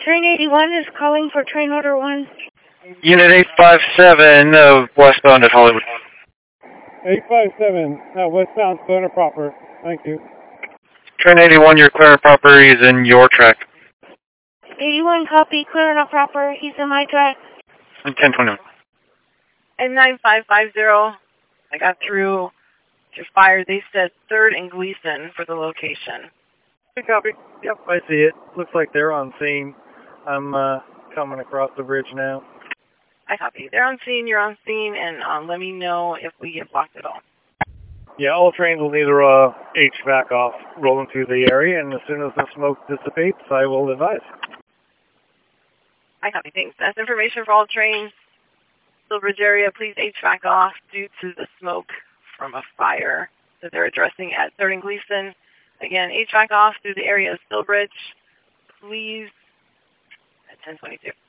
Train 81 is calling for train order 1. Unit 857, westbound at Hollywood. 857, westbound, clear and proper. Thank you. Train 81, your clear and proper, he's in your track. 81 copy, clear and proper, he's in my track. 1021. And 9550, I got through to fire. They said 3rd and Gleason for the location. Good copy. Yep, I see it. Looks like they're on scene. I'm coming across the bridge now. I copy. They're on scene, you're on scene, and let me know if we get blocked at all. Yeah, all trains will need their HVAC off rolling through the area, and as soon as the smoke dissipates, I will advise. I copy. Thanks. That's information for all trains. Stillbridge area, please HVAC off due to the smoke from a fire that they're addressing at 3rd and Gleason. Again, HVAC off through the area of Stillbridge, please, at 1022.